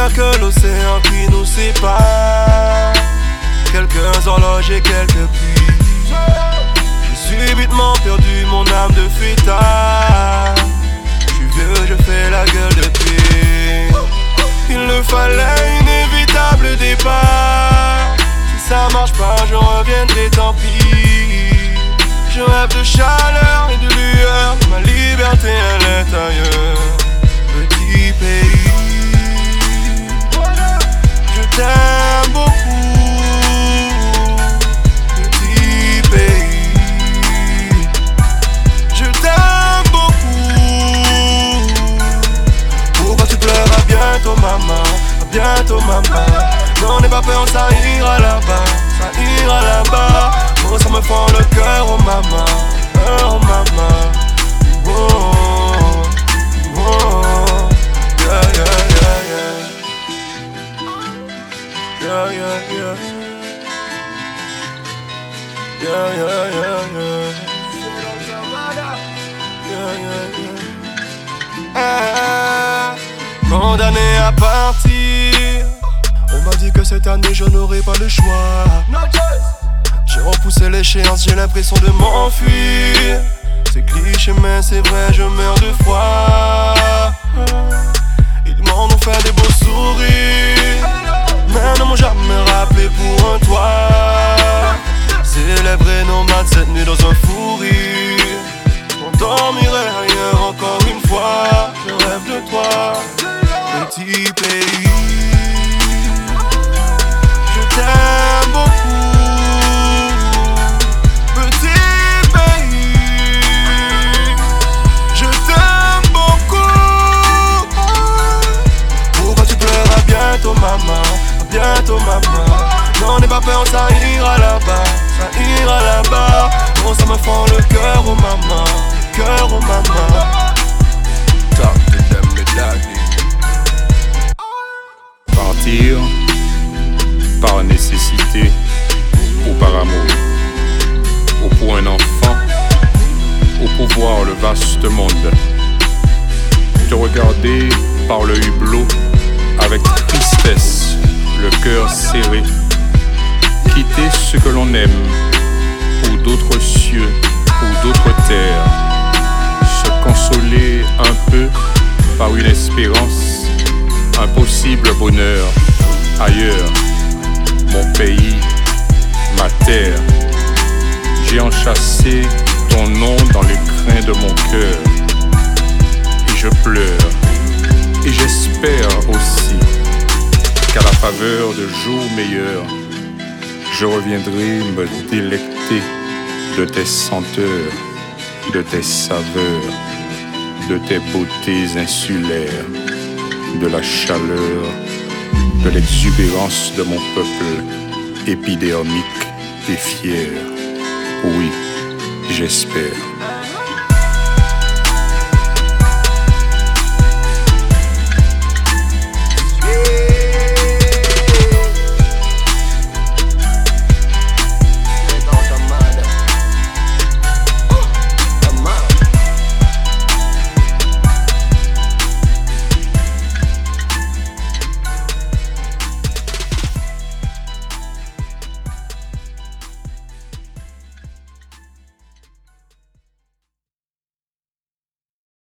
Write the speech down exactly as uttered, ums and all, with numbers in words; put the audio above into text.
a que l'océan qui nous sépare. Quelques horloges et quelques pluies. J'ai subitement perdu mon âme de fêtard. J'suis vieux, je fais la gueule de paix. Il me fallait une inévitable départ. Si ça marche pas, je reviendrai, tant pis. Je rêve de chaleur et de lueur. Ma liberté, elle est ailleurs. Petit pays, je t'aime beaucoup. Petit pays, je t'aime beaucoup. Pourquoi tu pleures? À bientôt maman, à bientôt maman. Non, n'aie pas peur, ça ira là-bas, ça ira là-bas. Oh, ça me fend le cœur, oh maman, oh maman. Oh, oh, oh. Yeah, yeah, yeah, yeah. Yeah, yeah, yeah. Yeah, yeah, yeah, yeah. Yeah, yeah, yeah. Ah, condamné à partir. On m'a dit que cette année je n'aurais pas le choix. J'ai repoussé l'échéance, j'ai l'impression de m'enfuir. C'est cliché mais c'est vrai, je meurs de froid. Ils m'en ont fait des beaux sourires, mais ne m'ont jamais rappelé pour un toit. Célébrer nos maths cette nuit dans un fou rire. On dormirait ailleurs encore une fois. Je rêve de toi, petit pays. Je t'aime beaucoup, petit pays. Je t'aime beaucoup. Pourquoi tu pleures? À bientôt maman, à bientôt maman. Non, n'aie pas peur, ça ira là-bas, ça ira là-bas. Oh, ça me fend le cœur, oh maman, le cœur, oh maman. Talk to them, me daddy. Partir par nécessité ou par amour, ou pour un enfant, ou pour voir le vaste monde. Te regarder par le hublot avec tristesse, le cœur serré. Quitter ce que l'on aime pour d'autres cieux, pour d'autres terres. Se consoler un peu par une espérance, un possible bonheur ailleurs. Mon pays, ma terre. J'ai enchâssé ton nom dans les crins de mon cœur. Et je pleure, et j'espère aussi qu'à la faveur de jours meilleurs, je reviendrai me délecter de tes senteurs, de tes saveurs, de tes beautés insulaires, de la chaleur, de l'exubérance de mon peuple épidermique et fier. Oui, j'espère.